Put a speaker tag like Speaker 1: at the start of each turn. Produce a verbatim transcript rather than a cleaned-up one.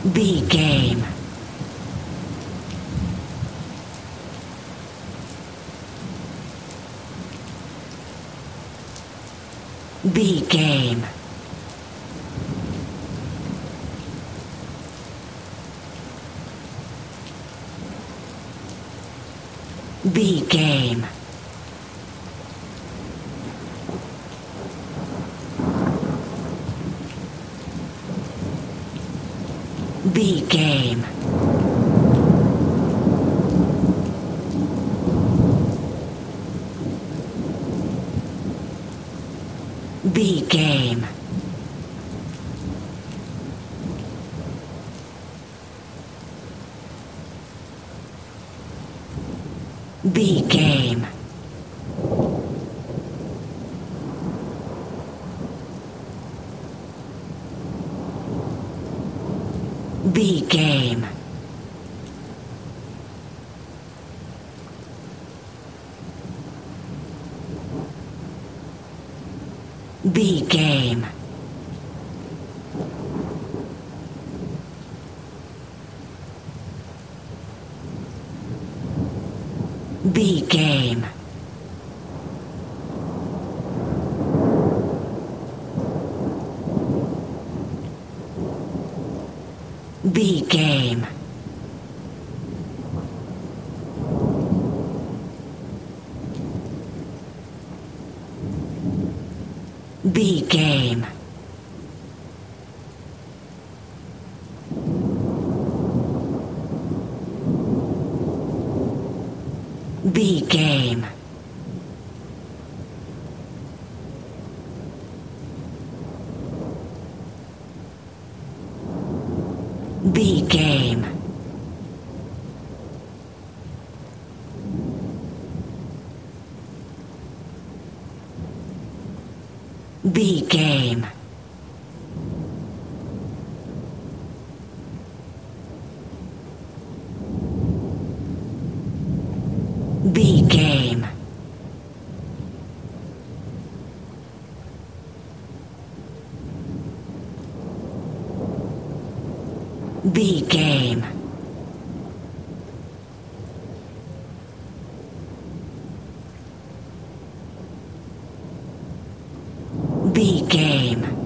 Speaker 1: B game. B game. B game. B game. B game. B game. B game. B game. B game. B game. B game. B game. B game. B game. B game. B game. B game.